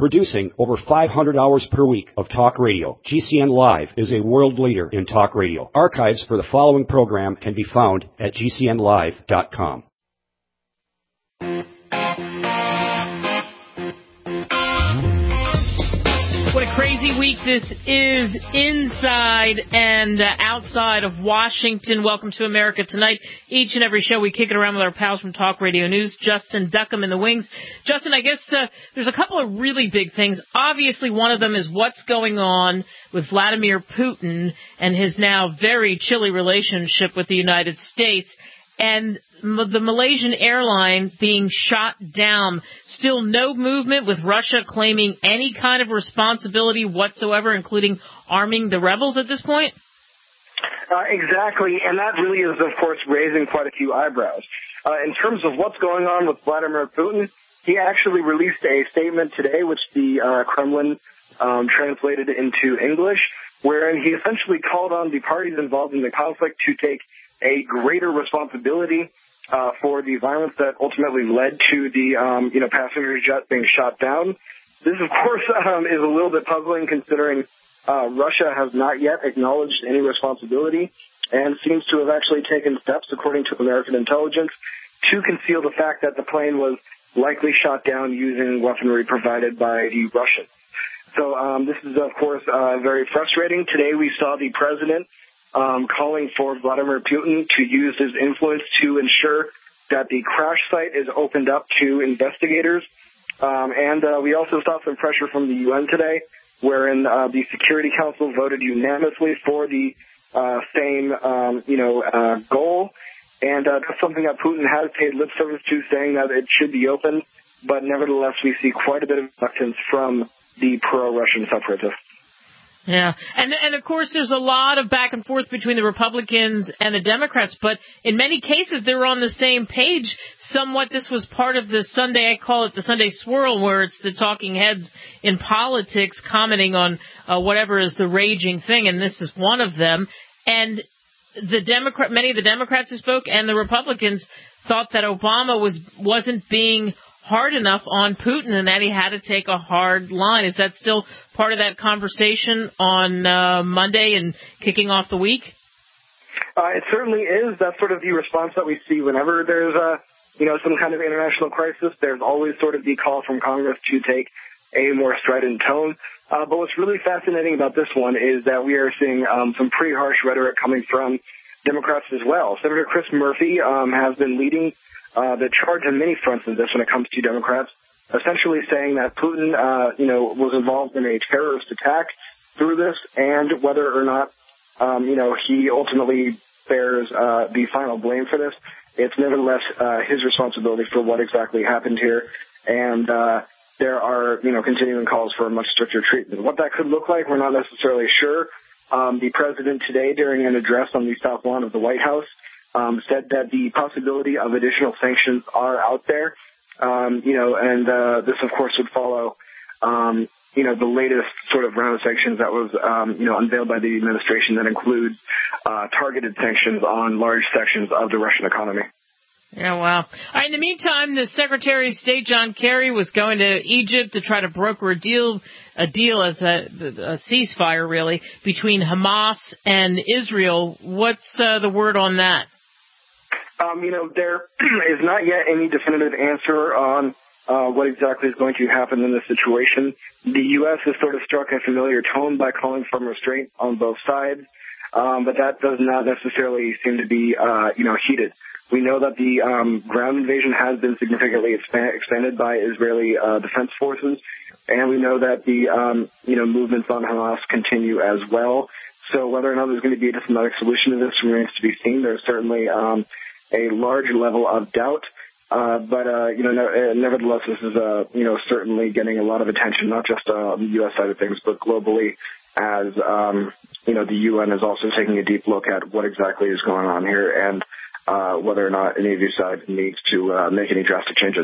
Producing over 500 hours per week of talk radio, GCN Live is a world leader in talk radio. Archives for the following program can be found at gcnlive.com. What a crazy week this is inside and outside of Washington. Welcome to America Tonight. Each and every show we kick it around with our pals from Talk Radio News. Justin Duckham in the wings. Justin, I guess there's a couple of really big things. Obviously, one of them is what's going on with Vladimir Putin and his now very chilly relationship with the United States. And the Malaysian airline being shot down. Still no movement with Russia claiming any kind of responsibility whatsoever, including arming the rebels at this point? Exactly, and that really is, of course, raising quite a few eyebrows. In terms of what's going on with Vladimir Putin, he actually released a statement today, which the Kremlin translated into English, wherein he essentially called on the parties involved in the conflict to take a greater responsibility for the violence that ultimately led to the passenger jet being shot down. This, of course, is a little bit puzzling considering Russia has not yet acknowledged any responsibility and seems to have actually taken steps, according to American intelligence, to conceal the fact that the plane was likely shot down using weaponry provided by the Russians. So this is, of course, very frustrating. Today we saw the president calling for Vladimir Putin to use his influence to ensure that the crash site is opened up to investigators. And we also saw some pressure from the UN today, wherein the Security Council voted unanimously for the same, goal. And that's something that Putin has paid lip service to, saying that it should be open. But nevertheless, we see quite a bit of reluctance from the pro-Russian separatists. Yeah, and of course there's a lot of back and forth between the Republicans and the Democrats, but in many cases they were on the same page. Somewhat this was part of the Sunday, I call it the Sunday swirl, where it's the talking heads in politics commenting on whatever is the raging thing, and this is one of them. And many of the Democrats who spoke and the Republicans thought that Obama wasn't being hard enough on Putin and that he had to take a hard line. Is that still part of that conversation on Monday and kicking off the week? It certainly is. That's sort of the response that we see whenever there's some kind of international crisis. There's always sort of the call from Congress to take a more strident tone. But what's really fascinating about this one is that we are seeing some pretty harsh rhetoric coming from Democrats as well. Senator Chris Murphy has been leading the charge on many fronts of this when it comes to Democrats, essentially saying that Putin, was involved in a terrorist attack through this, and whether or not, he ultimately bears the final blame for this, it's nevertheless his responsibility for what exactly happened here. And there are, continuing calls for a much stricter treatment. What that could look like, we're not necessarily sure. The president today, during an address on the South Lawn of the White House, said that the possibility of additional sanctions are out there, and this, of course, would follow, the latest sort of round of sanctions that was, unveiled by the administration that includes targeted sanctions on large sections of the Russian economy. Yeah, wow. All right, in the meantime, the Secretary of State, John Kerry, was going to Egypt to try to broker a deal as a ceasefire, really, between Hamas and Israel. What's the word on that? There is not yet any definitive answer on what exactly is going to happen in this situation. The U.S. has sort of struck a familiar tone by calling for restraint on both sides, but that does not necessarily seem to be, heated. We know that the ground invasion has been significantly expanded by Israeli defense forces, and we know that the movements on Hamas continue as well. So whether or not there's going to be a diplomatic solution to this remains to be seen. There's certainly a large level of doubt, but nevertheless, this is certainly getting a lot of attention, not just on the U.S. side of things, but globally, as the UN is also taking a deep look at what exactly is going on here and whether or not any of these sides needs to make any drastic changes.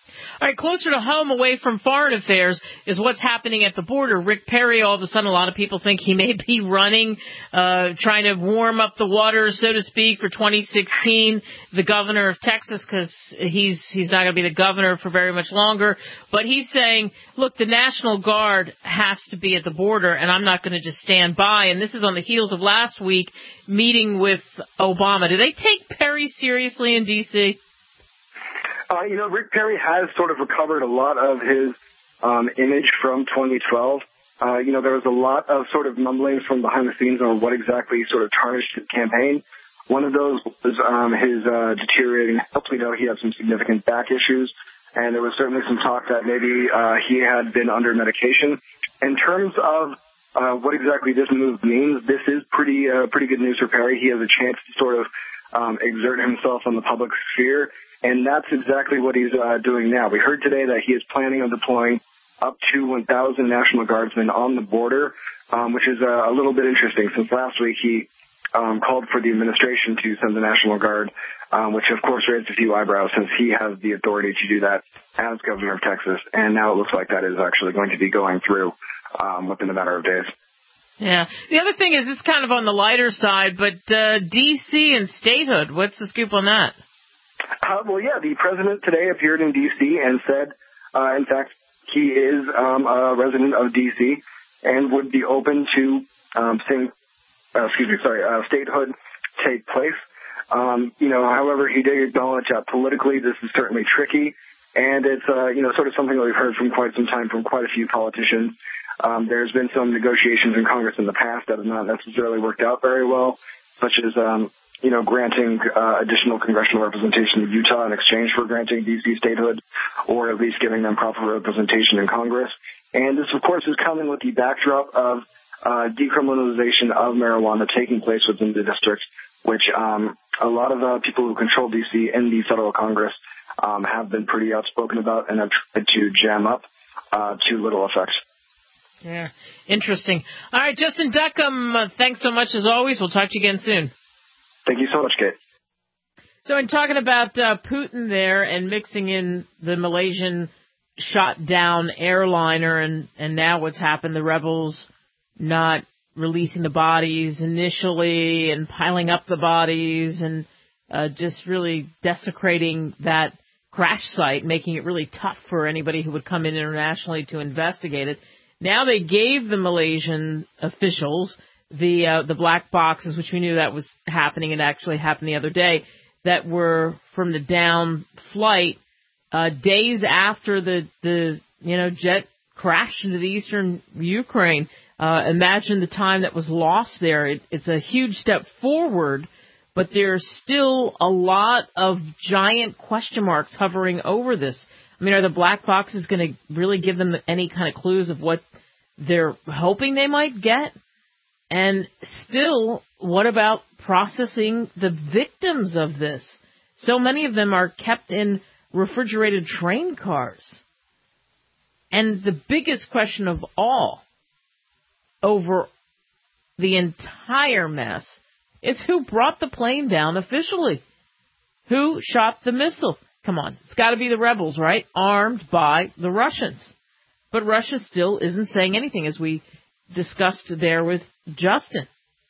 All right, closer to home, away from foreign affairs, is what's happening at the border. Rick Perry, all of a sudden, a lot of people think he may be running, trying to warm up the waters, so to speak, for 2016, the governor of Texas, because he's not going to be the governor for very much longer. But he's saying, look, the National Guard has to be at the border, and I'm not going to just stand by. And this is on the heels of last week meeting with Obama. Do they take Perry seriously in D.C.? Rick Perry has sort of recovered a lot of his image from 2012. There was a lot of sort of mumblings from behind the scenes on what exactly sort of tarnished his campaign. One of those was his deteriorating health. We know he had some significant back issues, and there was certainly some talk that maybe he had been under medication. In terms of what exactly this move means, this is pretty good news for Perry. He has a chance to sort of exert himself on the public sphere. And that's exactly what he's doing now. We heard today that he is planning on deploying up to 1,000 National Guardsmen on the border, which is a little bit interesting since last week he called for the administration to send the National Guard, which of course raised a few eyebrows since he has the authority to do that as governor of Texas. And now it looks like that is actually going to be going through within a matter of days. Yeah. The other thing is this kind of on the lighter side, but D.C. and statehood, what's the scoop on that? The president today appeared in D.C. and said, in fact, he is a resident of D.C. and would be open to statehood take place. However, he did acknowledge that politically this is certainly tricky, and it's sort of something that we've heard from quite some time from quite a few politicians. There's been some negotiations in Congress in the past that have not necessarily worked out very well, such as granting additional congressional representation in Utah in exchange for granting D.C. statehood, or at least giving them proper representation in Congress. And this, of course, is coming with the backdrop of decriminalization of marijuana taking place within the district, which a lot of people who control D.C. in the federal Congress have been pretty outspoken about and have tried to jam up to little effect. Yeah, interesting. All right, Justin Duckham, thanks so much as always. We'll talk to you again soon. Thank you so much, Kate. So in talking about Putin there and mixing in the Malaysian shot-down airliner and now what's happened, the rebels not releasing the bodies initially and piling up the bodies and just really desecrating that crash site, making it really tough for anybody who would come in internationally to investigate it. Now they gave the Malaysian officials the black boxes, which we knew that was happening. It actually happened the other day, that were from the down flight days after the jet crashed into the eastern Ukraine. Imagine the time that was lost there. It's a huge step forward, but there's still a lot of giant question marks hovering over this. I mean, are the black boxes going to really give them any kind of clues of what they're hoping they might get? And still, what about processing the victims of this? So many of them are kept in refrigerated train cars. And the biggest question of all over the entire mess is who brought the plane down officially? Who shot the missile? Come on, it's got to be the rebels, right? Armed by the Russians. But Russia still isn't saying anything, as we discussed there with Justin.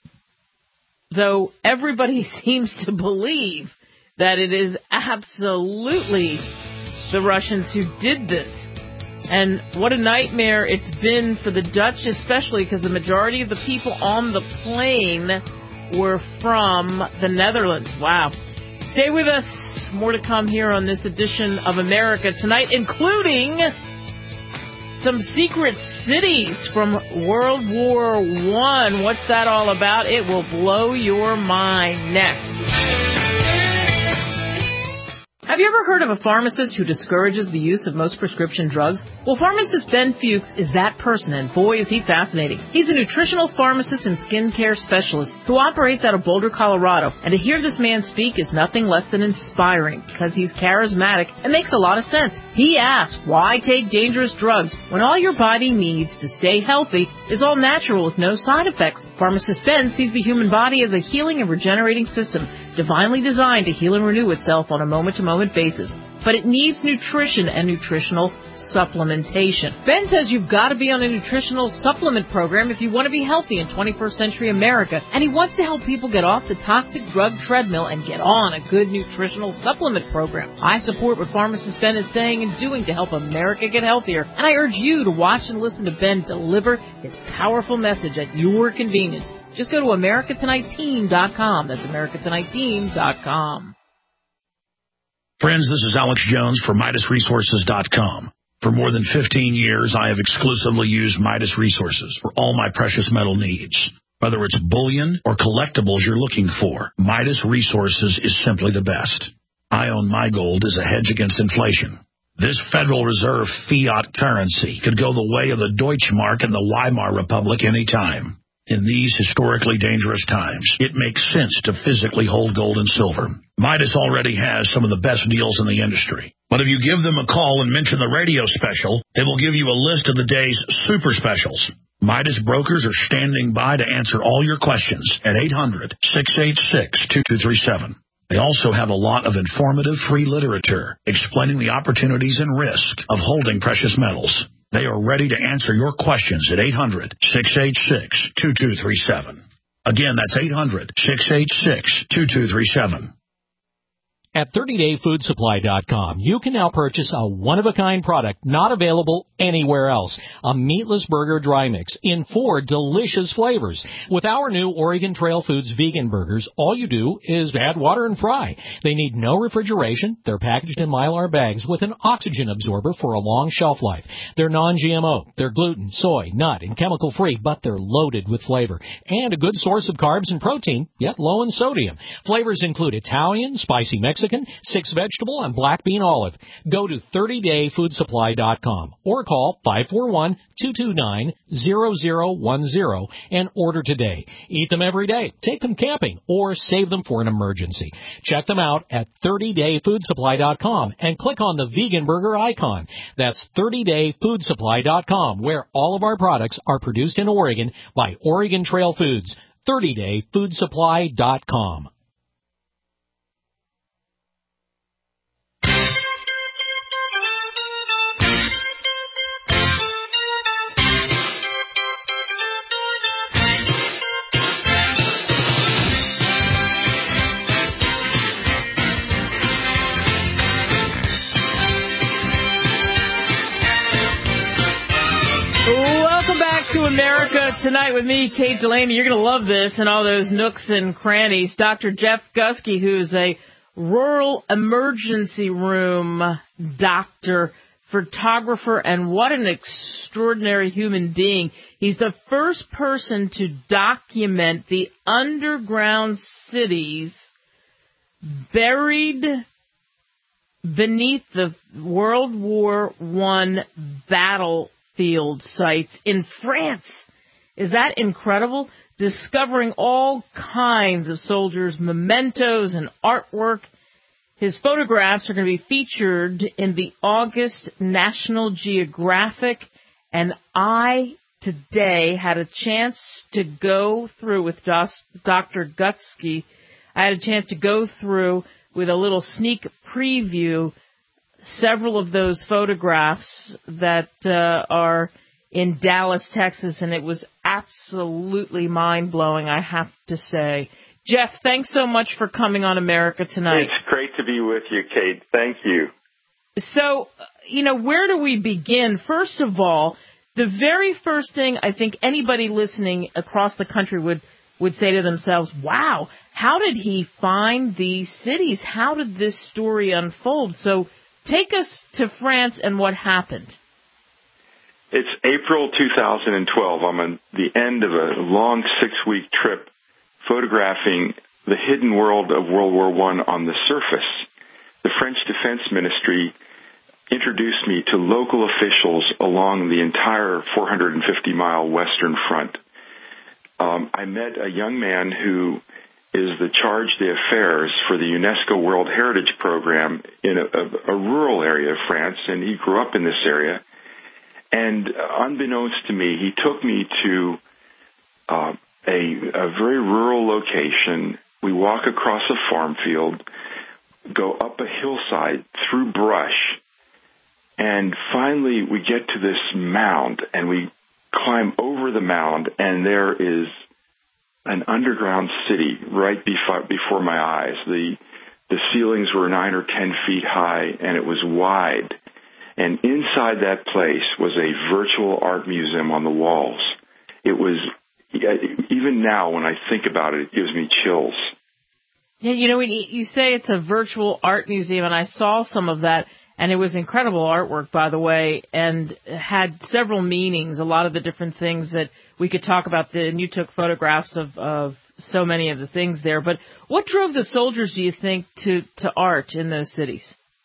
Though everybody seems to believe that it is absolutely the Russians who did this. And what a nightmare it's been for the Dutch, especially because the majority of the people on the plane were from the Netherlands. Wow. Stay with us. More to come here on this edition of America Tonight, including some secret cities from World War I. What's that all about? It will blow your mind. Next. Have you ever heard of a pharmacist who discourages the use of most prescription drugs? Well, pharmacist Ben Fuchs is that person, and boy, is he fascinating. He's a nutritional pharmacist and skincare specialist who operates out of Boulder, Colorado. And to hear this man speak is nothing less than inspiring because he's charismatic and makes a lot of sense. He asks, why take dangerous drugs when all your body needs to stay healthy is all natural with no side effects? Pharmacist Ben sees the human body as a healing and regenerating system, divinely designed to heal and renew itself on a moment-to-moment basis. but it needs nutrition and nutritional supplementation. Ben says you've got to be on a nutritional supplement program if you want to be healthy in 21st century America, and he wants to help people get off the toxic drug treadmill and get on a good nutritional supplement program. I support what pharmacist Ben is saying and doing to help America get healthier, and I urge you to watch and listen to Ben deliver his powerful message at your convenience. Just go to AmericaTonightTeam.com. That's AmericaTonightTeam.com. Friends, this is Alex Jones for MidasResources.com. For more than 15 years, I have exclusively used Midas Resources for all my precious metal needs. Whether it's bullion or collectibles you're looking for, Midas Resources is simply the best. I own my gold as a hedge against inflation. This Federal Reserve fiat currency could go the way of the Deutschmark and the Weimar Republic any time. In these historically dangerous times, it makes sense to physically hold gold and silver. Midas already has some of the best deals in the industry. But if you give them a call and mention the radio special, they will give you a list of the day's super specials. Midas brokers are standing by to answer all your questions at 800-686-2237. They also have a lot of informative free literature explaining the opportunities and risk of holding precious metals. They are ready to answer your questions at 800-686-2237. Again, that's 800-686-2237. At 30dayfoodsupply.com, you can now purchase a one-of-a-kind product not available anywhere else, a meatless burger dry mix in 4 delicious flavors. With our new Oregon Trail Foods vegan burgers, all you do is add water and fry. They need no refrigeration. They're packaged in Mylar bags with an oxygen absorber for a long shelf life. They're non-GMO. They're gluten, soy, nut, and chemical-free, but they're loaded with flavor and a good source of carbs and protein, yet low in sodium. Flavors include Italian, spicy Mexican, 6 vegetable, and black bean olive. Go to 30dayfoodsupply.com or call 541-229-0010 and order today. Eat them every day, take them camping, or save them for an emergency. Check them out at 30dayfoodsupply.com and click on the vegan burger icon. That's 30dayfoodsupply.com, where all of our products are produced in Oregon by Oregon Trail Foods. 30dayfoodsupply.com. To America Tonight with me, Kate Delaney. You're going to love this and all those nooks and crannies. Dr. Jeff Gusky, who's a rural emergency room doctor, photographer, and what an extraordinary human being. He's the first person to document the underground cities buried beneath the World War I battlefield sites in France. Is that incredible? Discovering all kinds of soldiers' mementos and artwork. His photographs are going to be featured in the August National Geographic, and I today had a chance to go through with Dr. Gusky. I had a chance to go through with a little sneak preview several of those photographs that are in Dallas, Texas, and it was absolutely mind-blowing, I have to say. Jeff, thanks so much for coming on America Tonight. It's great to be with you, Kate. Thank you. So, where do we begin? First of all, the very first thing I think anybody listening across the country would say to themselves, wow, how did he find these cities? How did this story unfold? So take us to France and what happened. It's April 2012. I'm at the end of a long 6-week trip photographing the hidden world of World War I on the surface. The French Defense Ministry introduced me to local officials along the entire 450-mile Western Front. I met a young man who is the charge d'affaires for the UNESCO World Heritage Program in a rural area of France, and he grew up in this area. And unbeknownst to me, he took me to a very rural location. We walk across a farm field. go up a hillside through brush. And finally, we get to this mound, and we climb over the mound, and there is an underground city right before my eyes. The ceilings were 9 or 10 feet high, and it was wide. And inside that place was a virtual art museum on the walls. It was, even now when I think about it, it gives me chills. Yeah, you know, you say it's a virtual art museum, and I saw some of that, and it was incredible artwork, by the way, and had several meanings, a lot of the different things that we could talk about. And you took photographs of so many of the things there. But what drove the soldiers, do you think, to art in those cities?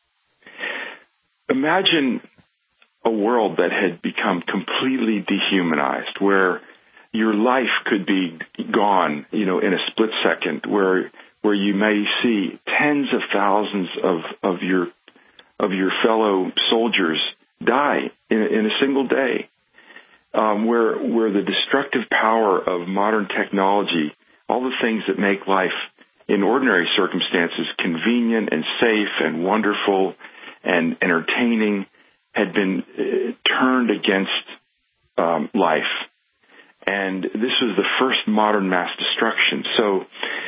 Imagine a world that had become completely dehumanized, where your life could be gone, you know, in a split second, where you may see tens of thousands of your fellow soldiers die in a single day, where the destructive power of modern technology, all the things that make life in ordinary circumstances convenient and safe and wonderful and entertaining, had been turned against life. And this was the first modern mass destruction. So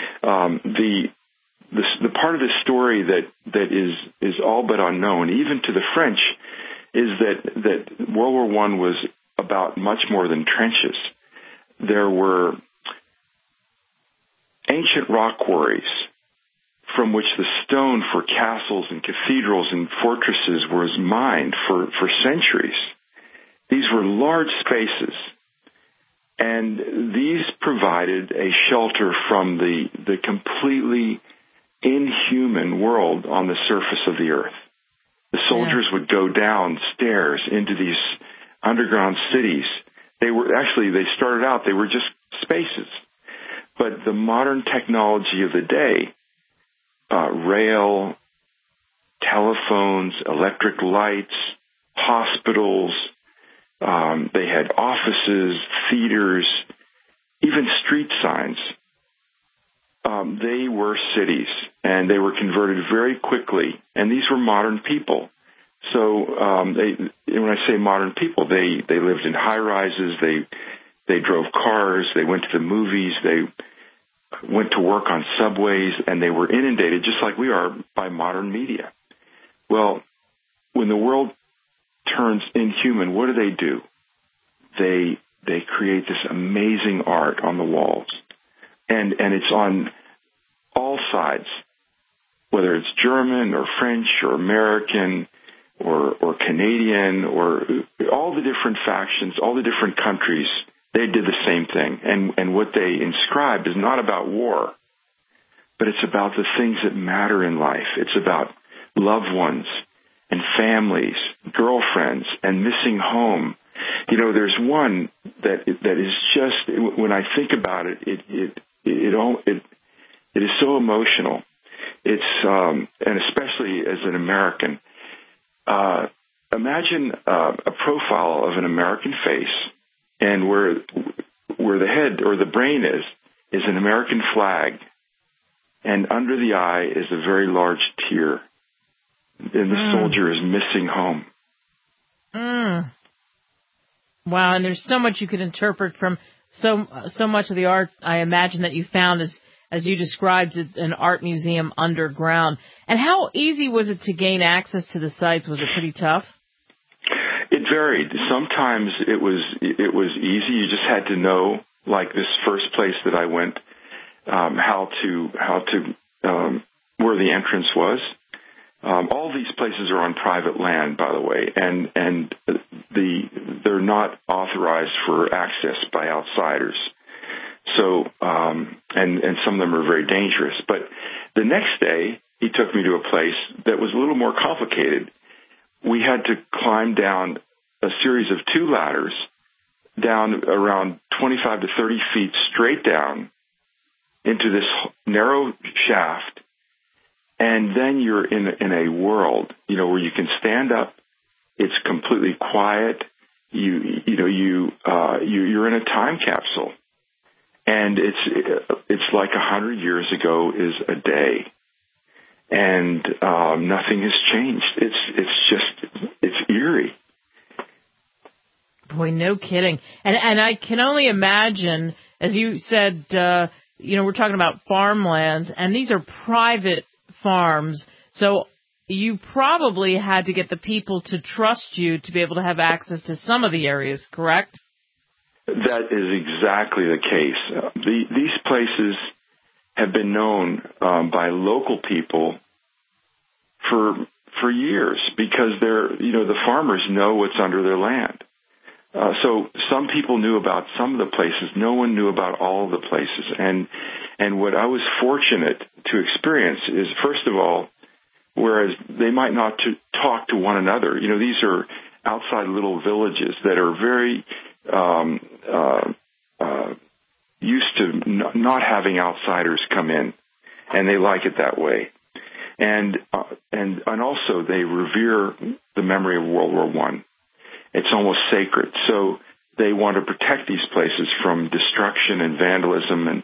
the part of the story that is all but unknown, even to the French, is that World War I was about much more than trenches. There were ancient rock quarries from which the stone for castles and cathedrals and fortresses was mined for centuries. These were large spaces, and these provided a shelter from the completely inhuman world on the surface of the earth. The soldiers would go downstairs into these underground cities. They started out, they were just spaces. But the modern technology of the day, rail, telephones, electric lights, hospitals, they had offices, theaters, even street signs. They were cities, and they were converted very quickly. And these were modern people. So when I say modern people, they lived in high rises. They drove cars. They went to the movies. They went to work on subways, and they were inundated, just like we are, by modern media. Well, when the world turns inhuman, what do? They create this amazing art on the walls, and it's on all sides, whether it's German or French or American or Canadian or all the different factions, all the different countries. They did the same thing. And what they inscribed is not about war, but it's about the things that matter in life. It's about loved ones and families, girlfriends, and missing home. You know, there's one that is just, when I think about it, it is so emotional. It's, and especially as an American, imagine a profile of an American face, and where the head or the brain is an American flag, and under the eye is a very large tear, and the soldier is missing home. Wow, and there's so much you could interpret from so much of the art, I imagine, that you found as you described it, an art museum underground. And how easy was it to gain access to the sites? Was it pretty tough? It varied. Sometimes it was easy. You just had to know, like this first place that I went, how to where the entrance was. All these places are on private land, by the way, and they're not authorized for access by outsiders. So, and some of them are very dangerous. But the next day, he took me to a place that was a little more complicated. We had to climb down a series of 2 ladders, down around 25 to 30 feet straight down into this narrow shaft. And then you're in a world, you know, where you can stand up. It's completely quiet. You're in a time capsule, and it's like 100 years ago is a day. and nothing has changed. It's eerie. Boy, no kidding. And I can only imagine, as you said, we're talking about farmlands, and these are private farms, so you probably had to get the people to trust you to be able to have access to some of the areas, correct? That is exactly the case. These places have been known by local people for years because the farmers know what's under their land. So some people knew about some of the places. No one knew about all of the places. And what I was fortunate to experience is, first of all, whereas they might not talk to one another, these are outside little villages that are very used to not having outsiders come in, and they like it that way. And also they revere the memory of World War I. It's almost sacred. So they want to protect these places from destruction and vandalism.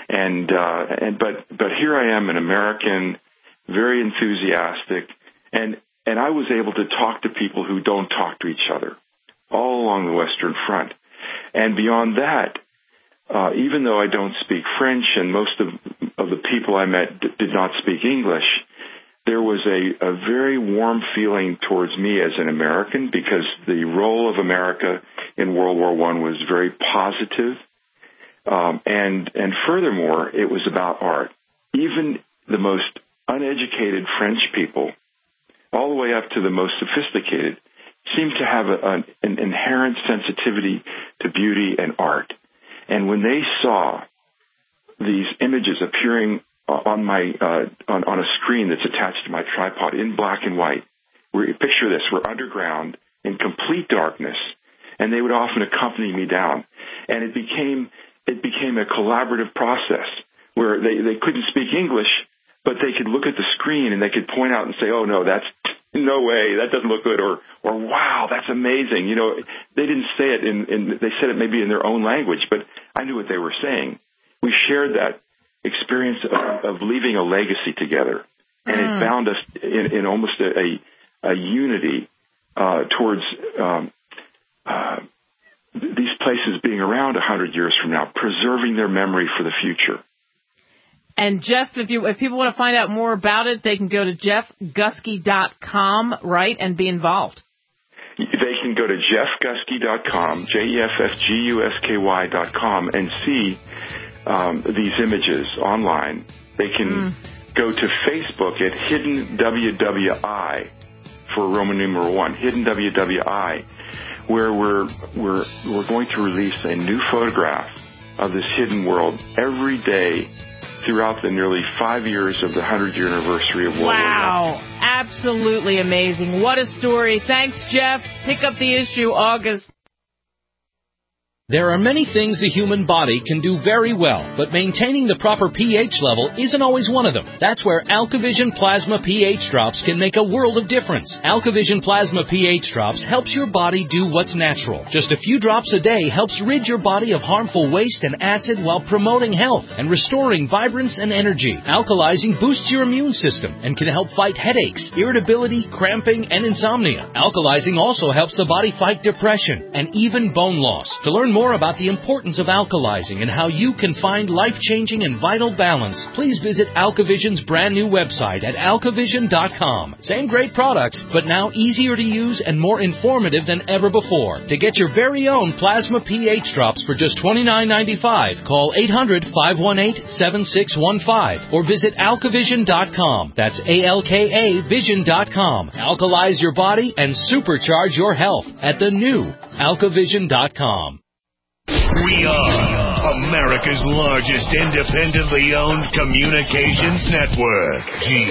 But here I am, an American, very enthusiastic, and I was able to talk to people who don't talk to each other all along the Western Front. And beyond that, even though I don't speak French and most of the people I met did not speak English, there was a very warm feeling towards me as an American because the role of America in World War I was very positive. And furthermore, it was about art. Even the most uneducated French people, all the way up to the most sophisticated, seemed to have an inherent sensitivity to beauty and art. And when they saw these images appearing on a screen that's attached to my tripod in black and white, picture this: we're underground in complete darkness, and they would often accompany me down, and it became a collaborative process where they couldn't speak English, but they could look at the screen and they could point out and say, "Oh no, that's no way, that doesn't look good," or "Wow, that's amazing." They didn't say it they said it maybe in their own language, but I knew what they were saying. We shared that experience of leaving a legacy together, and it bound us in almost a unity towards these places being around 100 years from now, preserving their memory for the future. And Jeff, if people want to find out more about it, they can go to jeffgusky.com, right, and be involved. They can go to jeffgusky.com, jeffgusky.com, and see these images online. They can go to Facebook at Hidden WWI for Roman numeral 1, Hidden WWI, where we're going to release a new photograph of this hidden world every day throughout the nearly 5 years of the 100-year anniversary of World War I. Wow, absolutely amazing. What a story. Thanks, Jeff. Pick up the issue August. There are many things the human body can do very well, but maintaining the proper pH level isn't always one of them. That's where AlkaVision Plasma pH Drops can make a world of difference. AlkaVision Plasma pH Drops helps your body do what's natural. Just a few drops a day helps rid your body of harmful waste and acid while promoting health and restoring vibrance and energy. Alkalizing boosts your immune system and can help fight headaches, irritability, cramping, and insomnia. Alkalizing also helps the body fight depression and even bone loss. To learn more about the importance of alkalizing and how you can find life-changing and vital balance, please visit AlkaVision's brand new website at alkavision.com. Same great products, but now easier to use and more informative than ever before. To get your very own Plasma pH Drops for just $29.95, call 800-518-7615 or visit alkavision.com. That's ALKA Vision.com. Alkalize your body and supercharge your health at the new alkavision.com. We are America's largest independently owned communications network,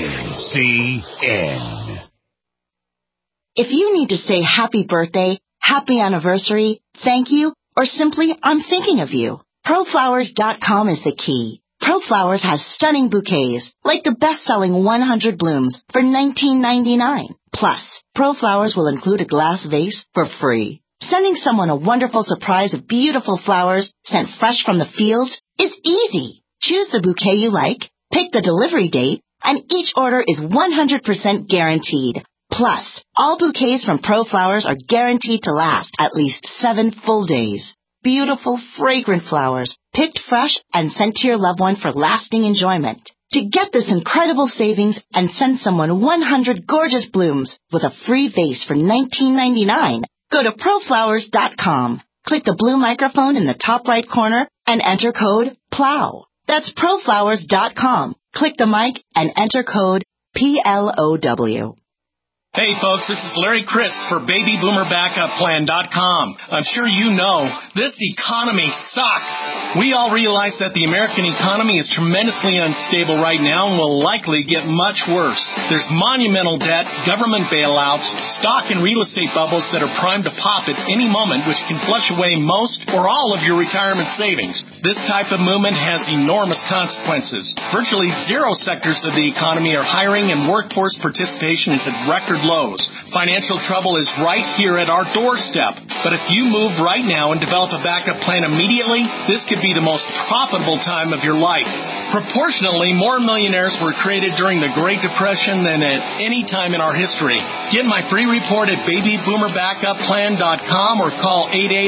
GCN. If you need to say happy birthday, happy anniversary, thank you, or simply I'm thinking of you, ProFlowers.com is the key. ProFlowers has stunning bouquets, like the best-selling 100 blooms for $19.99. Plus, ProFlowers will include a glass vase for free. Sending someone a wonderful surprise of beautiful flowers sent fresh from the fields is easy. Choose the bouquet you like, pick the delivery date, and each order is 100% guaranteed. Plus, all bouquets from ProFlowers are guaranteed to last at least 7 full days. Beautiful, fragrant flowers, picked fresh and sent to your loved one for lasting enjoyment. To get this incredible savings and send someone 100 gorgeous blooms with a free vase for $19.99, go to proflowers.com. Click the blue microphone in the top right corner and enter code PLOW. That's proflowers.com. Click the mic and enter code PLOW. Hey folks, this is Larry Crisp for BabyBoomerBackupPlan.com. I'm sure you know, this economy sucks. We all realize that the American economy is tremendously unstable right now and will likely get much worse. There's monumental debt, government bailouts, stock and real estate bubbles that are primed to pop at any moment, which can flush away most or all of your retirement savings. This type of movement has enormous consequences. Virtually zero sectors of the economy are hiring, and workforce participation is at record lows. Financial trouble is right here at our doorstep. But if you move right now and develop a backup plan immediately, this could be the most profitable time of your life. Proportionally, more millionaires were created during the Great Depression than at any time in our history. Get my free report at BabyBoomerBackupPlan.com or call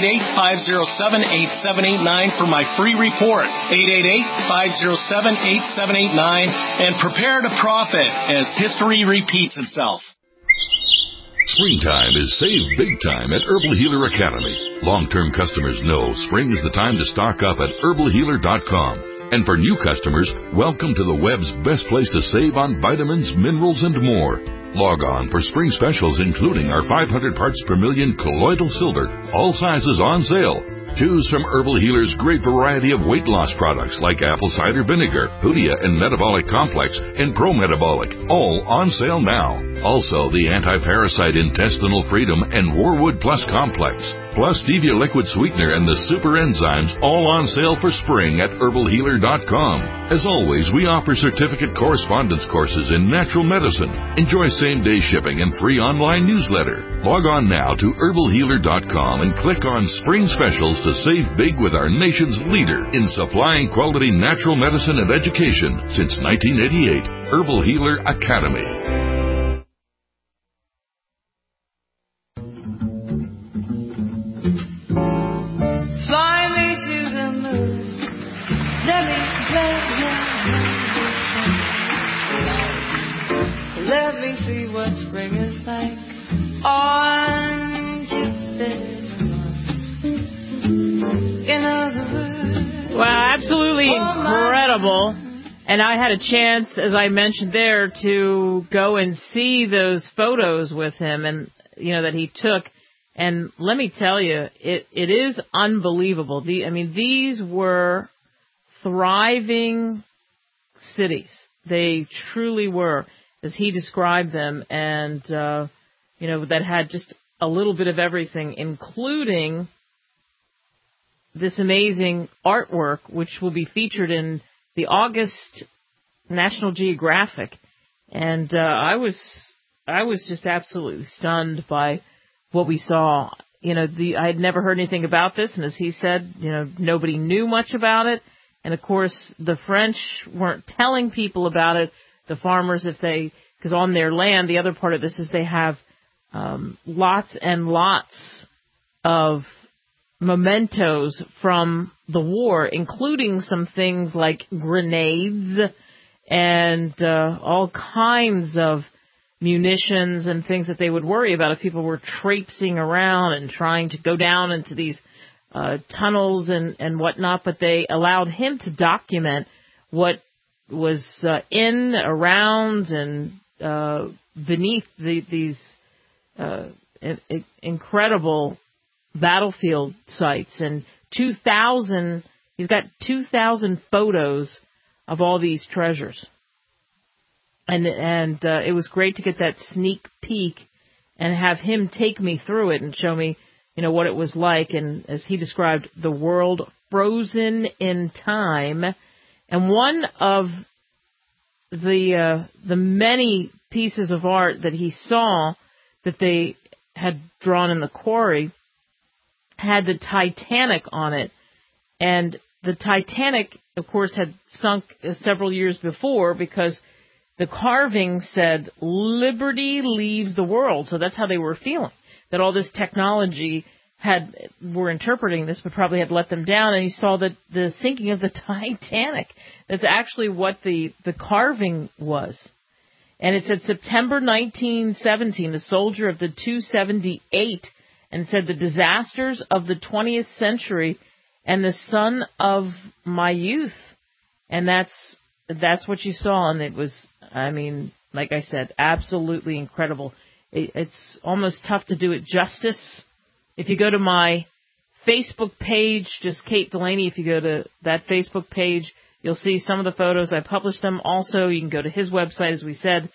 888-507-8789 for my free report. 888-507-8789 and prepare to profit as history repeats itself. Springtime is save big time at Herbal Healer Academy. Long-term customers know spring is the time to stock up at herbalhealer.com. And for new customers, welcome to the web's best place to save on vitamins, minerals, and more. Log on for spring specials, including our 500 parts per million colloidal silver, all sizes on sale. Choose from Herbal Healer's great variety of weight loss products like apple cider vinegar, Hoodia and Metabolic Complex, and Pro-Metabolic, all on sale now. Also, the Anti-Parasite Intestinal Freedom and Warwood Plus Complex, plus Stevia Liquid Sweetener and the Super Enzymes, all on sale for spring at herbalhealer.com. As always, we offer certificate correspondence courses in natural medicine. Enjoy same-day shipping and free online newsletter. Log on now to herbalhealer.com and click on Spring Specials to save big with our nation's leader in supplying quality natural medicine and education since 1988, Herbal Healer Academy. Fly me to the moon, let me play with you. Let me see what spring is like on Jupiter. Wow, absolutely incredible. And I had a chance, as I mentioned there, to go and see those photos with him and, that he took. And let me tell you, it is unbelievable. These were thriving cities. They truly were, as he described them. And, that had just a little bit of everything, including this amazing artwork, which will be featured in the August National Geographic. And I was just absolutely stunned by what we saw. I had never heard anything about this, and as he said, nobody knew much about it. And of course, the French weren't telling people about it. The farmers, because on their land, the other part of this is they have lots and lots of mementos from the war, including some things like grenades and all kinds of munitions and things that they would worry about if people were traipsing around and trying to go down into these tunnels and whatnot. But they allowed him to document what was in, around, and beneath these incredible battlefield sites. And he's got 2,000 photos of all these treasures. And it was great to get that sneak peek and have him take me through it and show me, what it was like. And as he described, the world frozen in time. And one of the many pieces of art that he saw that they had drawn in the quarry had the Titanic on it. And the Titanic, of course, had sunk several years before because the carving said, "Liberty leaves the world." So that's how they were feeling, that all this technology were interpreting this, but probably had let them down. And he saw that the sinking of the Titanic. That's actually what the carving was. And it said September 1917, the soldier of the 278, and said the disasters of the 20th century and the son of my youth. And that's what you saw. And it was, I mean, like I said, absolutely incredible. It's almost tough to do it justice. If you go to my Facebook page, just Kate Delaney, if you go to that Facebook page, you'll see some of the photos. I published them. Also, you can go to his website, as we said,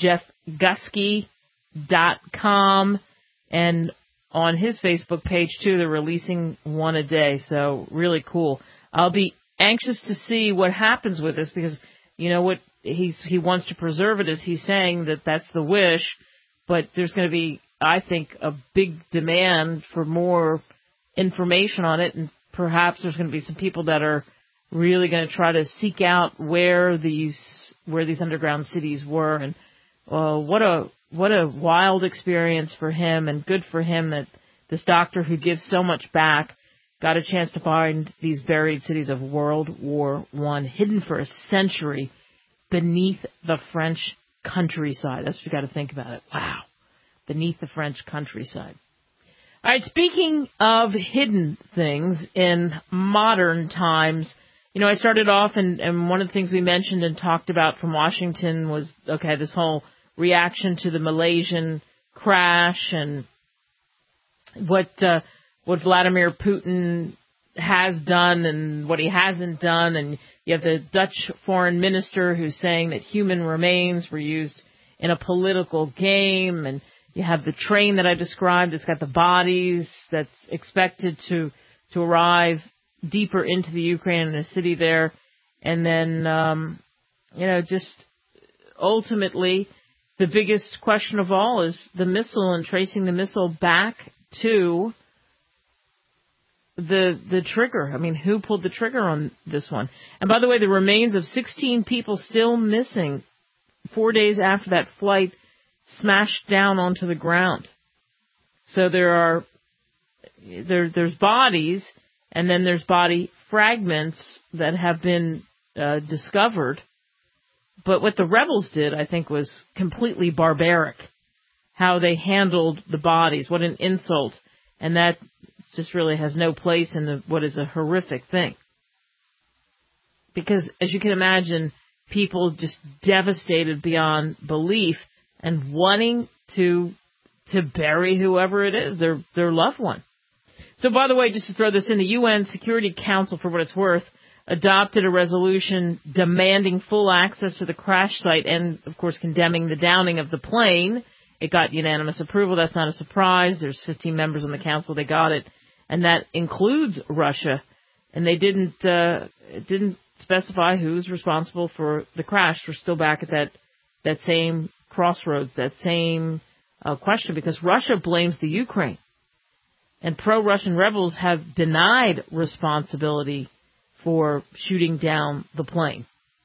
jeffgusky.com. And on his Facebook page, too, they're releasing one a day. So really cool. I'll be anxious to see what happens with this because, you know, what he wants to preserve it, as he's saying that that's the wish. But there's going to be, I think, a big demand for more information on it. And perhaps there's going to be some people that are really going to try to seek out where these underground cities were, and what a wild experience for him, and good for him that this doctor who gives so much back got a chance to find these buried cities of World War I, hidden for a century beneath the French countryside. That's what you got to think about it. Wow, beneath the French countryside. All right, speaking of hidden things in modern times. You know, I started off, and one of the things we mentioned and talked about from Washington was, okay, this whole reaction to the Malaysian crash and what Vladimir Putin has done and what he hasn't done. And you have the Dutch foreign minister who's saying that human remains were used in a political game. And you have the train that I described. It's got the bodies that's expected to arrive deeper into the Ukraine and a city there. And then, just ultimately the biggest question of all is the missile and tracing the missile back to the trigger. I mean, who pulled the trigger on this one? And by the way, the remains of 16 people still missing 4 days after that flight smashed down onto the ground. So there's bodies, and then there's body fragments that have been discovered. But what the rebels did, I think, was completely barbaric. How they handled the bodies. What an insult. And that just really has no place in what is a horrific thing. Because, as you can imagine, people just devastated beyond belief and wanting to bury whoever it is, their loved one. So, by the way, just to throw this in, the UN Security Council, for what it's worth, adopted a resolution demanding full access to the crash site and, of course, condemning the downing of the plane. It got unanimous approval. That's not a surprise. There's 15 members on the council. They got it. And that includes Russia. And they didn't specify who's responsible for the crash. We're still back at that same crossroads, that same question, because Russia blames the Ukraine. And pro-Russian rebels have denied responsibility for shooting down the plane.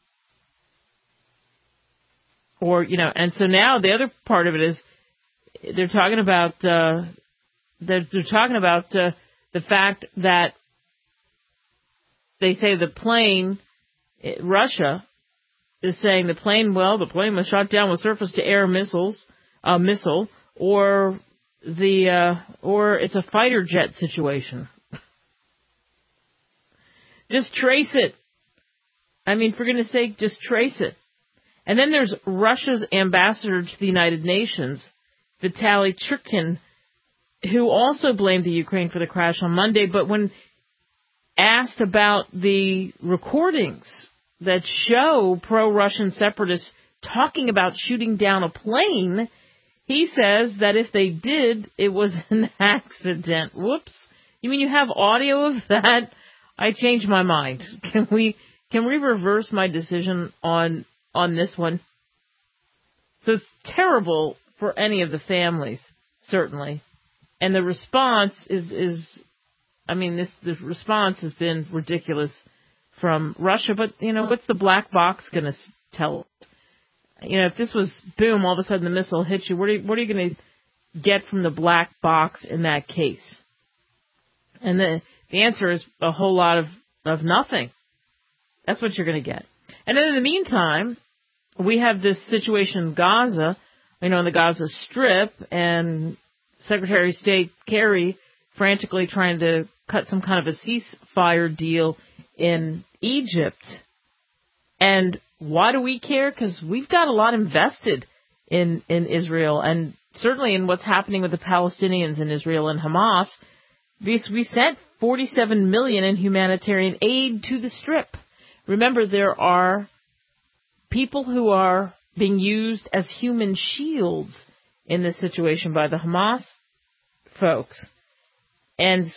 And so now the other part of it is they're talking about the fact that they say the plane, Russia is saying the plane was shot down with surface-to-air missile, or it's a fighter jet situation. Just trace it. I mean, for goodness sake, just trace it. And then there's Russia's ambassador to the United Nations, Vitaly Churkin, who also blamed the Ukraine for the crash on Monday. But when asked about the recordings that show pro-Russian separatists talking about shooting down a plane, he says that if they did, it was an accident. Whoops. You mean you have audio of that? I changed my mind. Can we reverse my decision on this one? So it's terrible for any of the families, certainly. And the response the response has been ridiculous from Russia. But, what's the black box going to tell us? if this was boom, all of a sudden the missile hits you, what are you going to get from the black box in that case? And the answer is a whole lot of nothing. That's what you're going to get. And then in the meantime, we have this situation in Gaza, in the Gaza Strip, and Secretary of State Kerry frantically trying to cut some kind of a ceasefire deal in Egypt. And why do we care? Because we've got a lot invested in Israel, and certainly in what's happening with the Palestinians in Israel and Hamas. We sent $47 million in humanitarian aid to the Strip. Remember, there are people who are being used as human shields in this situation by the Hamas folks. And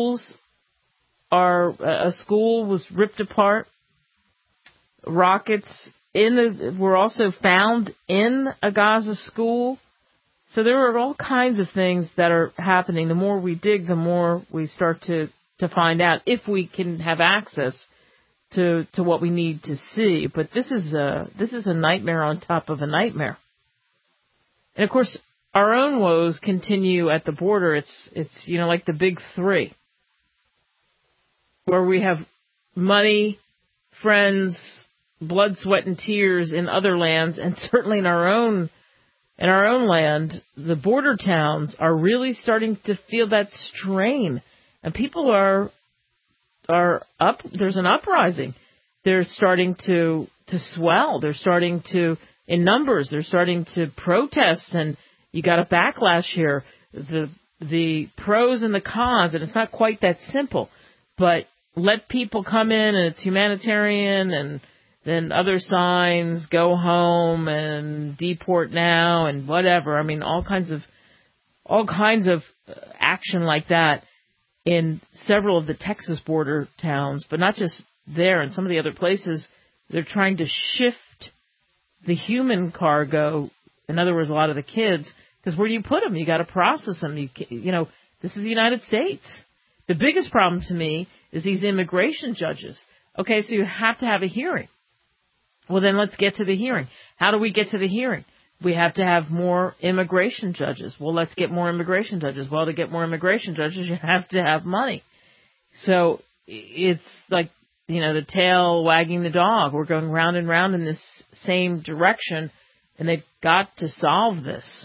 a school was ripped apart. Rockets were also found in a Gaza school. So there are all kinds of things that are happening. The more we dig, the more we start to find out, if we can have access to what we need to see. But this is a nightmare on top of a nightmare. And of course, our own woes continue at the border. It's like the big three, where we have money, friends, blood, sweat, and tears in other lands, and certainly in our own land. The border towns are really starting to feel that strain, and people are up. There's an uprising. They're starting to swell. They're starting to, in numbers, they're starting to protest, and you got a backlash here. The pros and the cons, and it's not quite that simple, but let people come in, and it's humanitarian, and then other signs, go home and deport now and whatever. I mean, all kinds of action like that in several of the Texas border towns, but not just there. In some of the other places, they're trying to shift the human cargo. In other words, a lot of the kids, because where do you put them? You got to process them. This is the United States. The biggest problem to me is these immigration judges. Okay, so you have to have a hearing. Well, then let's get to the hearing. How do we get to the hearing? We have to have more immigration judges. Well, let's get more immigration judges. Well, to get more immigration judges, you have to have money. So it's like, the tail wagging the dog. We're going round and round in this same direction, and they've got to solve this.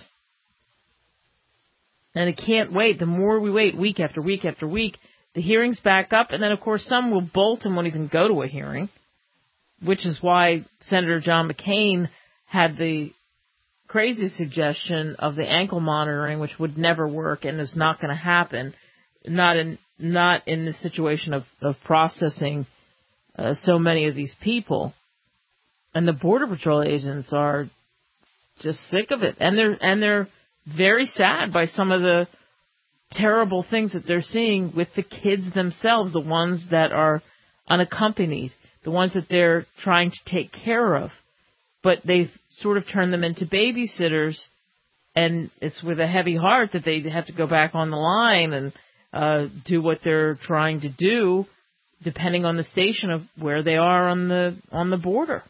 And it can't wait. The more we wait, week after week after week, the hearings back up, and then, of course, some will bolt and won't even go to a hearing, which is why Senator John McCain had the crazy suggestion of the ankle monitoring, which would never work and is not going to happen, not in the situation of processing so many of these people. And the Border Patrol agents are just sick of it, and they're very sad by some of the terrible things that they're seeing with the kids themselves, the ones that are unaccompanied, the ones that they're trying to take care of. But they've sort of turned them into babysitters, and it's with a heavy heart that they have to go back on the line and do what they're trying to do, depending on the station of where they are on the border.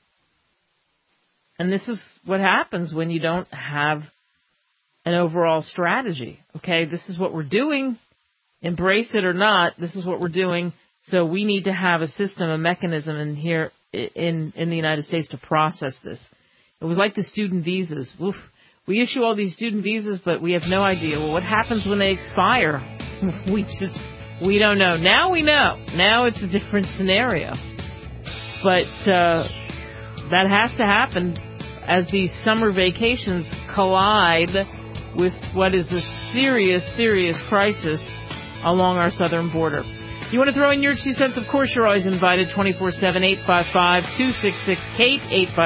And this is what happens when you don't have an overall strategy. Okay, this is what we're doing. Embrace it or not, this is what we're doing. So we need to have a system, a mechanism in here in the United States to process this. It was like the student visas. Oof. We issue all these student visas, but we have no idea. Well, what happens when they expire? We don't know. Now we know. Now it's a different scenario. But that has to happen as these summer vacations collide with what is a serious, serious crisis along our southern border. You want to throw in your 2 cents? Of course, you're always invited. 24/7, 855-266-KATE,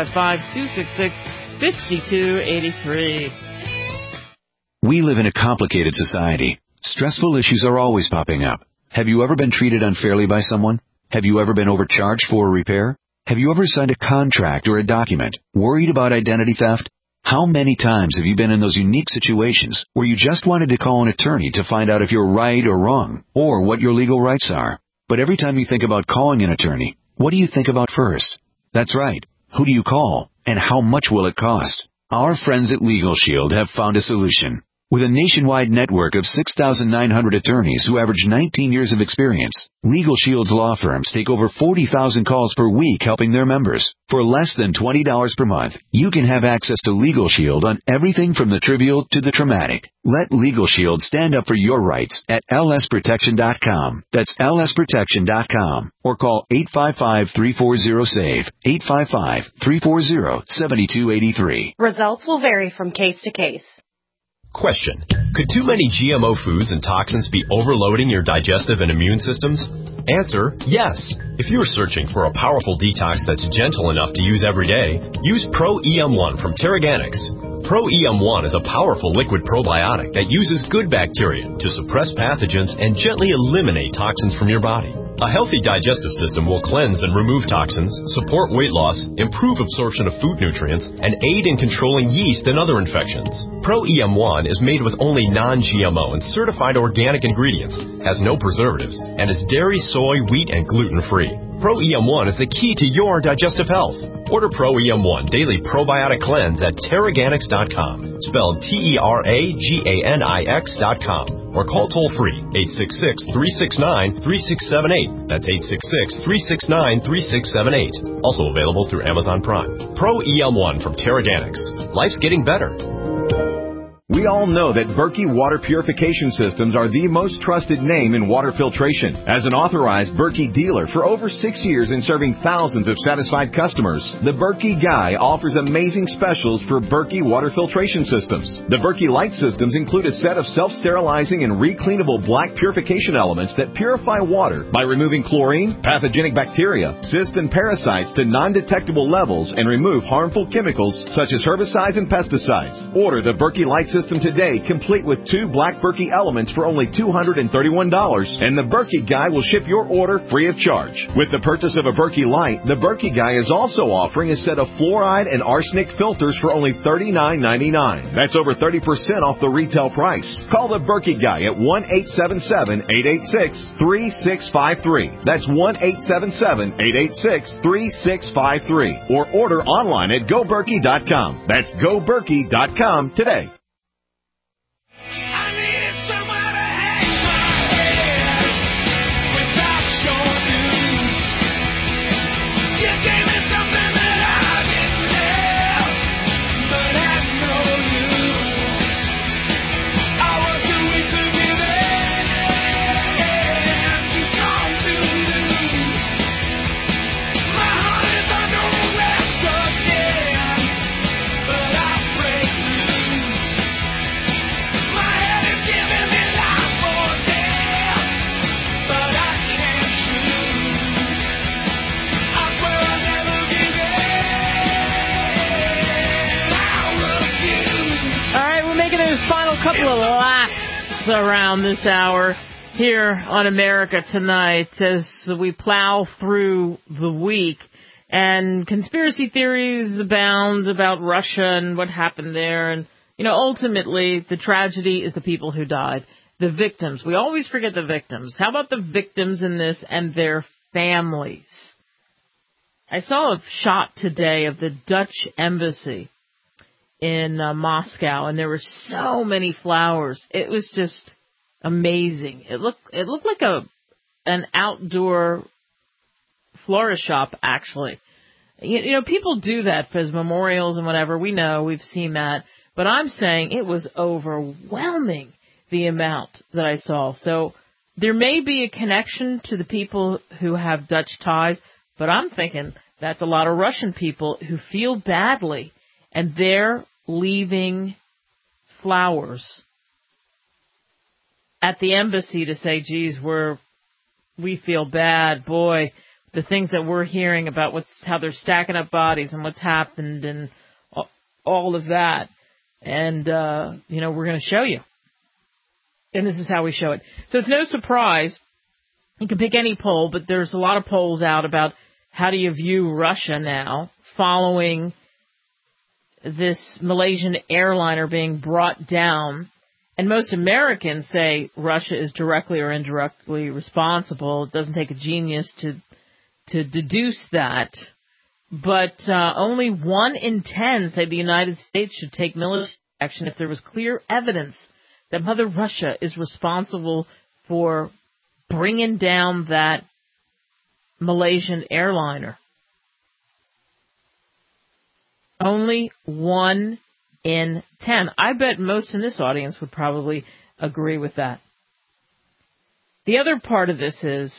855-266-5283. We live in a complicated society. Stressful issues are always popping up. Have you ever been treated unfairly by someone? Have you ever been overcharged for a repair? Have you ever signed a contract or a document worried about identity theft? How many times have you been in those unique situations where you just wanted to call an attorney to find out if you're right or wrong, or what your legal rights are? But every time you think about calling an attorney, what do you think about first? That's right. Who do you call? And how much will it cost? Our friends at Legal Shield have found a solution. With a nationwide network of 6,900 attorneys who average 19 years of experience, Legal Shield's law firms take over 40,000 calls per week helping their members. For less than $20 per month, you can have access to Legal Shield on everything from the trivial to the traumatic. Let Legal Shield stand up for your rights at lsprotection.com. That's lsprotection.com. Or call 855-340-SAVE, 855-340-7283. Results will vary from case to case. Question. Could too many GMO foods and toxins be overloading your digestive and immune systems? Answer, yes. If you're searching for a powerful detox that's gentle enough to use every day, use Pro-EM1 from Terraganics. Pro-EM1 is a powerful liquid probiotic that uses good bacteria to suppress pathogens and gently eliminate toxins from your body. A healthy digestive system will cleanse and remove toxins, support weight loss, improve absorption of food nutrients, and aid in controlling yeast and other infections. Pro-EM1 is made with only non-GMO and certified organic ingredients, has no preservatives, and is dairy, soy, wheat, and gluten-free. Pro-EM1 is the key to your digestive health. Order Pro-EM1 Daily Probiotic Cleanse at Terraganics.com, spelled Terraganix.com, or call toll-free 866-369-3678. That's 866-369-3678. Also available through Amazon Prime. Pro-EM1 from Terraganics. Life's getting better. We all know that Berkey Water Purification Systems are the most trusted name in water filtration. As an authorized Berkey dealer for over 6 years and serving thousands of satisfied customers, the Berkey Guy offers amazing specials for Berkey Water Filtration Systems. The Berkey Light Systems include a set of self-sterilizing and recleanable black purification elements that purify water by removing chlorine, pathogenic bacteria, cysts, and parasites to non-detectable levels and remove harmful chemicals such as herbicides and pesticides. Order the Berkey Light System today, complete with 2 black Berkey elements for only $231, and the Berkey Guy will ship your order free of charge. With the purchase of a Berkey Light, the Berkey Guy is also offering a set of fluoride and arsenic filters for only $39.99. That's over 30% off the retail price. Call the Berkey Guy at 1-877-886-3653. That's 1-877-886-3653. Or order online at GoBerkey.com. That's GoBerkey.com today. Couple of laughs around this hour here on America Tonight as we plow through the week, and conspiracy theories abound about Russia and what happened there. And, ultimately the tragedy is the people who died, the victims. We always forget the victims. How about the victims in this and their families? I saw a shot today of the Dutch embassy in Moscow, and there were so many flowers. It was just amazing. It looked like an outdoor florist shop, actually. People do that as memorials and whatever. We know, we've seen that. But I'm saying it was overwhelming, the amount that I saw. So there may be a connection to the people who have Dutch ties, but I'm thinking that's a lot of Russian people who feel badly, and they're leaving flowers at the embassy to say, geez, we feel bad. Boy, the things that we're hearing about how they're stacking up bodies and what's happened and all of that. And, we're going to show you. And this is how we show it. So it's no surprise. You can pick any poll, but there's a lot of polls out about how do you view Russia now following this Malaysian airliner being brought down. And most Americans say Russia is directly or indirectly responsible. It doesn't take a genius to deduce that. But only 1 in 10 say the United States should take military action if there was clear evidence that Mother Russia is responsible for bringing down that Malaysian airliner. Only 1 in 10. I bet most in this audience would probably agree with that. The other part of this is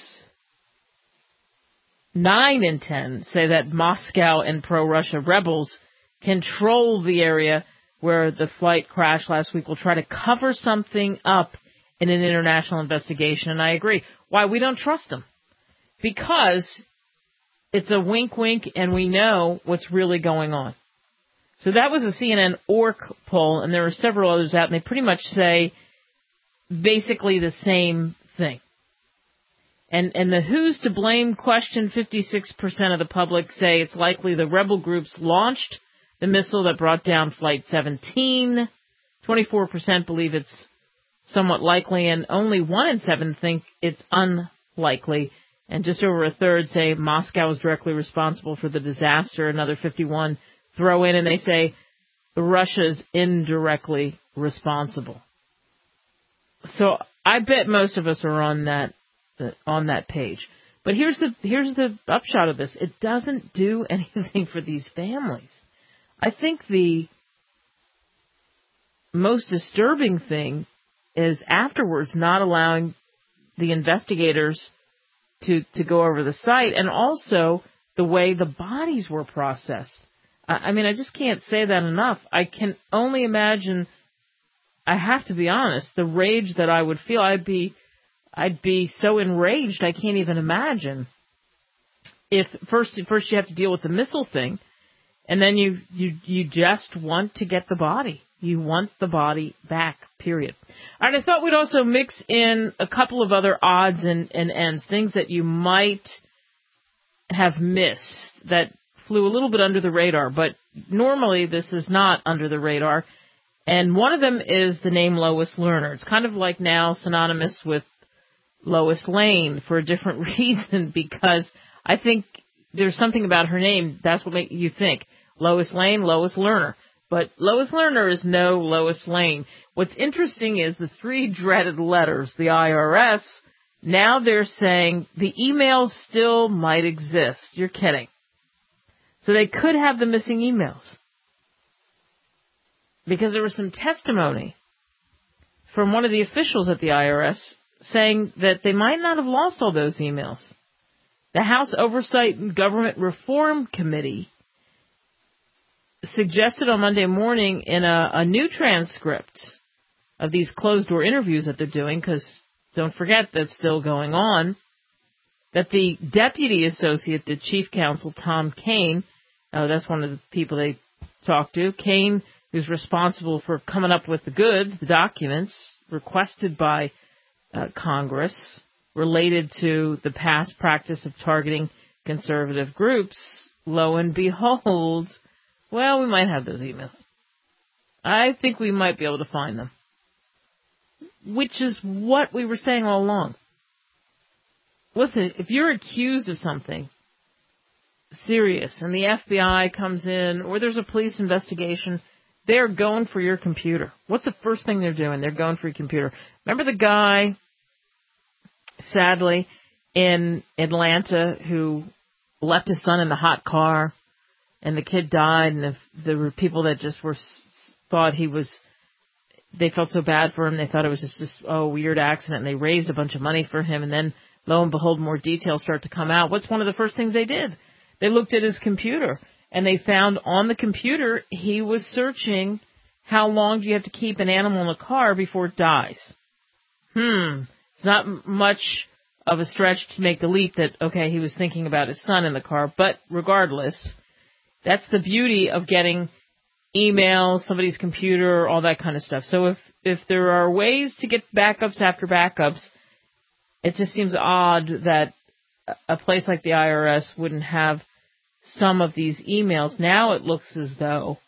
9 in 10 say that Moscow and pro-Russia rebels control the area where the flight crashed last week, will try to cover something up in an international investigation. And I agree. Why? We don't trust them. Because it's a wink-wink and we know what's really going on. So that was a CNN ORC poll, and there are several others out, and they pretty much say basically the same thing. And the who's to blame question, 56% of the public say it's likely the rebel groups launched the missile that brought down Flight 17. 24% believe it's somewhat likely, and only 1 in 7 think it's unlikely. And just over a third say Moscow is directly responsible for the disaster. Another 51 throw in and they say Russia's indirectly responsible. So I bet most of us are on that page. But here's the upshot of this. It doesn't do anything for these families. I think the most disturbing thing is afterwards not allowing the investigators to go over the site, and also the way the bodies were processed. I mean, I just can't say that enough. I can only imagine, I have to be honest, the rage that I would feel. I'd be so enraged I can't even imagine. If first you have to deal with the missile thing, and then you just want to get the body. You want the body back, period. All right, I thought we'd also mix in a couple of other odds and ends, things that you might have missed that flew a little bit under the radar, but normally this is not under the radar. And one of them is the name Lois Lerner. It's kind of like now synonymous with Lois Lane for a different reason, because I think there's something about her name, that's what makes you think. Lois Lane, Lois Lerner. But Lois Lerner is no Lois Lane. What's interesting is the 3 dreaded letters, the IRS, now they're saying the emails still might exist. You're kidding. So they could have the missing emails. Because there was some testimony from one of the officials at the IRS saying that they might not have lost all those emails. The House Oversight and Government Reform Committee suggested on Monday morning in a new transcript of these closed-door interviews that they're doing, because don't forget that's still going on, that the Deputy Associate to Chief Counsel Tom Kane, that's one of the people they talked to, Kane, who's responsible for coming up with the goods, the documents requested by Congress related to the past practice of targeting conservative groups, lo and behold, well, we might have those emails. I think we might be able to find them. Which is what we were saying all along. Listen, if you're accused of something serious and the FBI comes in or there's a police investigation, they're going for your computer. What's the first thing they're doing? They're going for your computer. Remember the guy, sadly, in Atlanta who left his son in the hot car? And the kid died, and there were people that just thought they felt so bad for him, they thought it was just this weird accident, and they raised a bunch of money for him, and then, lo and behold, more details start to come out. What's one of the first things they did? They looked at his computer, and they found on the computer he was searching how long do you have to keep an animal in the car before it dies. It's not much of a stretch to make the leap that, okay, he was thinking about his son in the car, but regardless, that's the beauty of getting email, somebody's computer, all that kind of stuff. So if there are ways to get backups after backups, it just seems odd that a place like the IRS wouldn't have some of these emails. Now it looks as though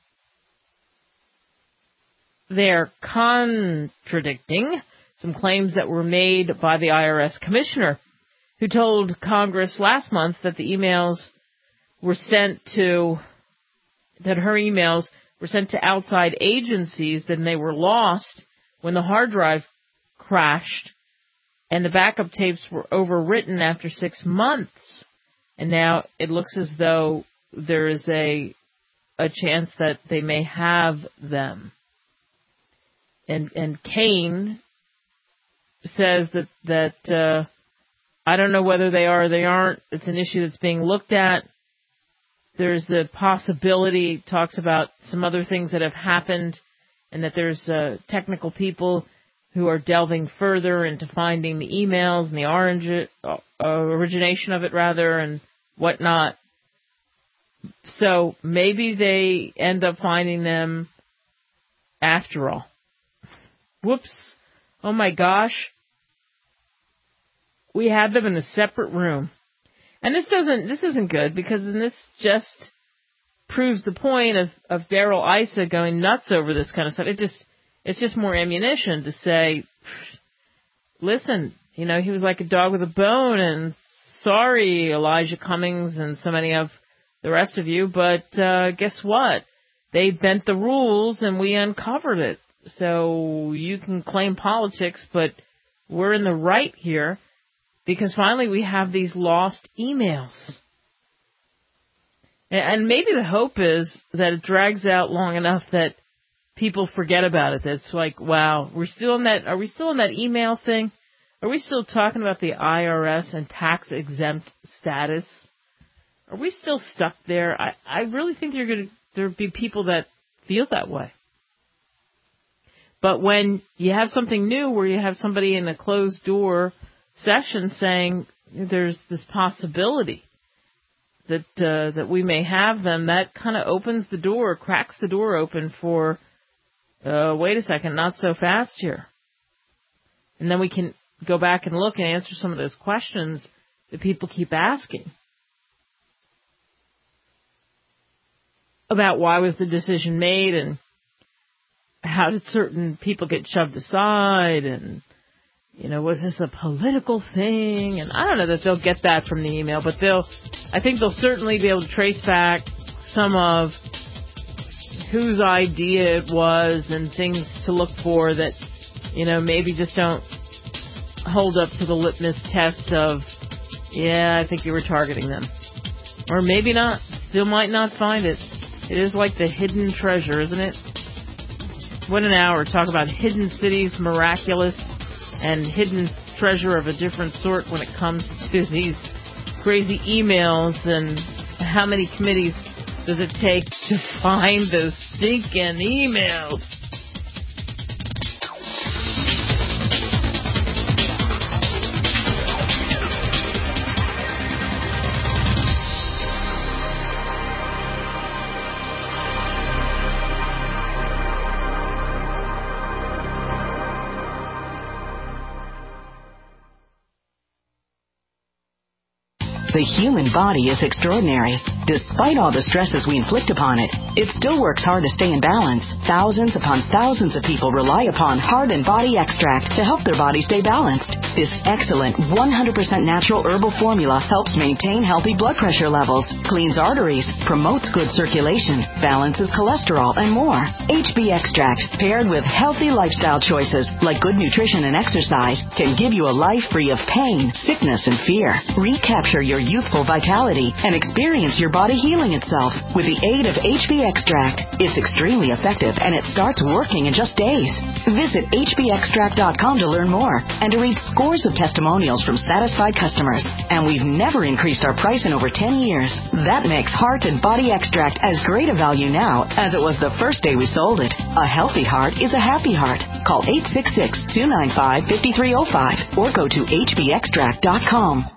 they're contradicting some claims that were made by the IRS commissioner, who told Congress last month that the emails were sent to, that her emails were sent to outside agencies, then they were lost when the hard drive crashed, and the backup tapes were overwritten after 6 months. And now it looks as though there is a chance that they may have them. And Kane says that I don't know whether they are or they aren't. It's an issue that's being looked at. There's the possibility, talks about some other things that have happened, and that there's technical people who are delving further into finding the emails and the origination of it, rather, and whatnot. So maybe they end up finding them after all. Whoops. Oh my gosh. We had them in a separate room. And this isn't good, because then this just proves the point of Daryl Issa going nuts over this kind of stuff. It's just more ammunition to say, listen, he was like a dog with a bone, and sorry, Elijah Cummings and so many of the rest of you, but guess what? They bent the rules and we uncovered it. So you can claim politics, but we're in the right here, because finally we have these lost emails. And maybe the hope is that it drags out long enough that people forget about it. That's like, wow, are we still in that email thing? Are we still talking about the IRS and tax exempt status? Are we still stuck there? I really think there'll be people that feel that way. But when you have something new where you have somebody in a closed door session saying there's this possibility that we may have them, that kind of opens the door, cracks the door open for, wait a second, not so fast here. And then we can go back and look and answer some of those questions that people keep asking about why was the decision made, and how did certain people get shoved aside, and, was this a political thing? And I don't know that they'll get that from the email, but I think they'll certainly be able to trace back some of whose idea it was and things to look for that, maybe just don't hold up to the litmus test of, yeah, I think you were targeting them. Or maybe not. Still might not find it. It is like the hidden treasure, isn't it? What an hour. Talk about hidden cities, miraculous, and hidden treasure of a different sort when it comes to these crazy emails, and how many committees does it take to find those stinking emails? The human body is extraordinary. Despite all the stresses we inflict upon it, it still works hard to stay in balance. Thousands upon thousands of people rely upon Heart and Body Extract to help their body stay balanced. This excellent 100% natural herbal formula helps maintain healthy blood pressure levels, cleans arteries, promotes good circulation, balances cholesterol, and more. HB Extract, paired with healthy lifestyle choices like good nutrition and exercise, can give you a life free of pain, sickness, and fear. Recapture your youthful vitality and experience your body healing itself with the aid of HB Extract. It's extremely effective, and it starts working in just days. Visit hbextract.com to learn more and to read scores of testimonials from satisfied customers. And we've never increased our price in over 10 years. That makes Heart and Body Extract as great a value now as it was the first day we sold it. A healthy heart is a happy heart. Call 866-295-5305 or go to hbextract.com.